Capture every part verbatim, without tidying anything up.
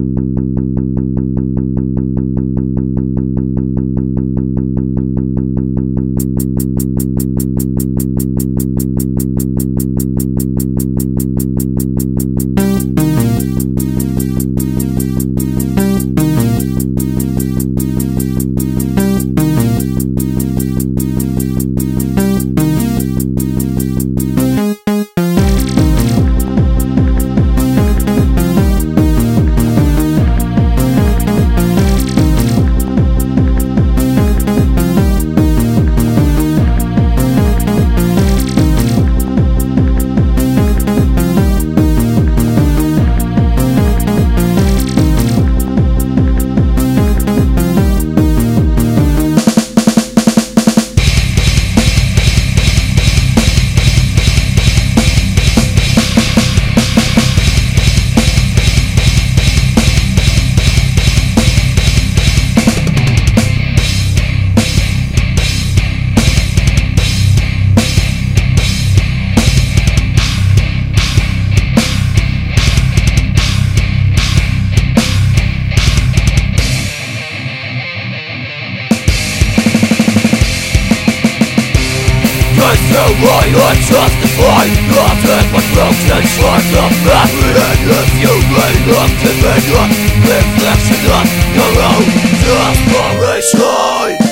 So why I justify nothing but broken shards of memory. And if you may look to me, your reflection of your own desperation.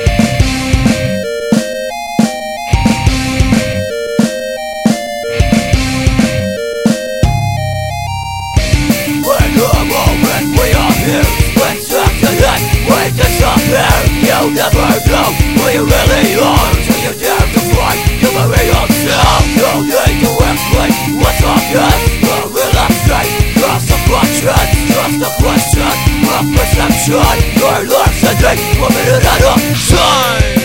When the moment we are here, when second we disappear, you'll never know who you really are till you dare to fight. You marry yourself, you need to explain what's obvious. The real estate, just a question, just a question of perception. Your life's a day, one minute at a time.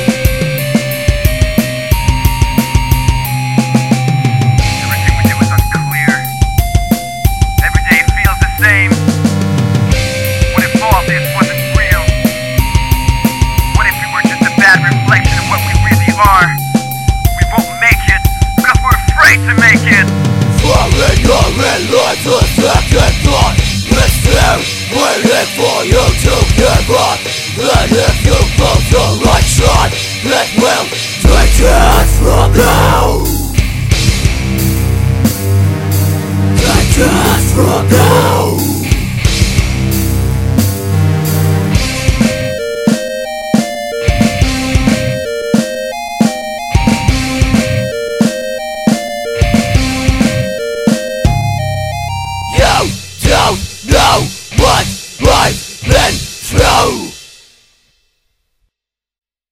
Everything we do is unclear. Every day feels the same. What if all this wasn't real? What if we were just a bad reflection of what we really are? We won't make it because we're afraid to make it. Falling your life a second thought. It's there, waiting for you to give up. And if you pull the right shot, it will take it from you. Take it from you. You don't know what life